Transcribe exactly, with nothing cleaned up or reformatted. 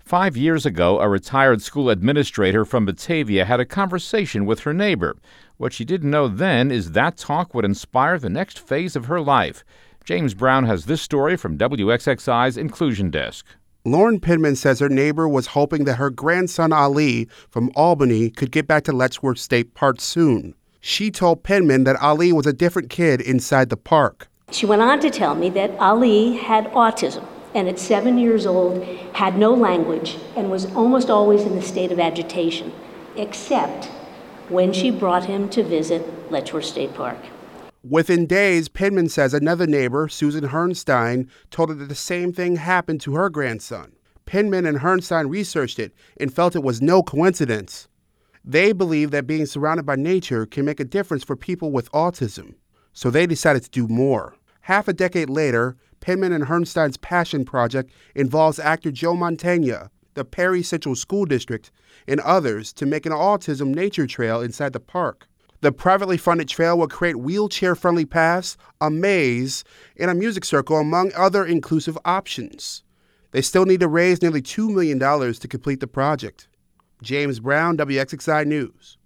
Five years ago, a retired school administrator from Batavia had a conversation with her neighbor. What she didn't know then is that talk would inspire the next phase of her life. James Brown has this story from W X X I's Inclusion Desk. Lauren Pinman says her neighbor was hoping that her grandson Ali from Albany could get back to Letchworth State Park soon. She told Pinman that Ali was a different kid inside the park. She went on to tell me that Ali had autism and at seven years old had no language and was almost always in a state of agitation, except when she brought him to visit Letchworth State Park. Within days, Pinman says another neighbor, Susan Hernstein, told her that the same thing happened to her grandson. Pinman and Hernstein researched it and felt it was no coincidence. They believe that being surrounded by nature can make a difference for people with autism, so they decided to do more. Half a decade later, Pinman and Hernstein's passion project involves actor Joe Mantegna, the Perry Central School District, and others to make an autism nature trail inside the park. The privately funded trail will create wheelchair-friendly paths, a maze, and a music circle, among other inclusive options. They still need to raise nearly two million dollars to complete the project. James Brown, W X X I News.